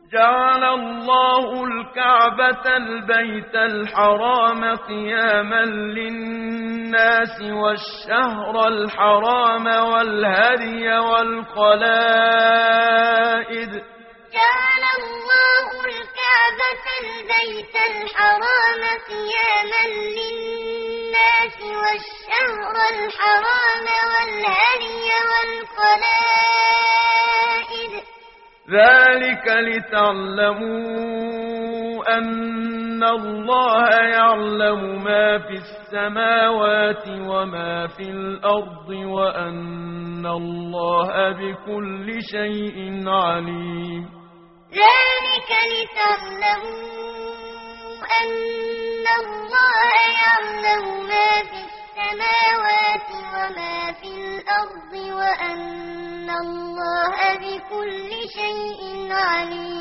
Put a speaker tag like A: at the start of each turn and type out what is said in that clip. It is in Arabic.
A: جعل الله الكعبة البيت الحرام قياما للناس والشهر الحرام والهدي والقلائد.
B: جعل الله الكعبة البيت الحرام قياما للناس والشهر الحرام والهدي والقلائد
A: ذلك لتعلموا أن الله يعلم ما في السماوات وما في الأرض وأن الله بكل شيء عليم.
B: ذلك لتعلموا أن الله يعلم ما في السماوات وما في الأرض وأن الله بكل شيء عليم.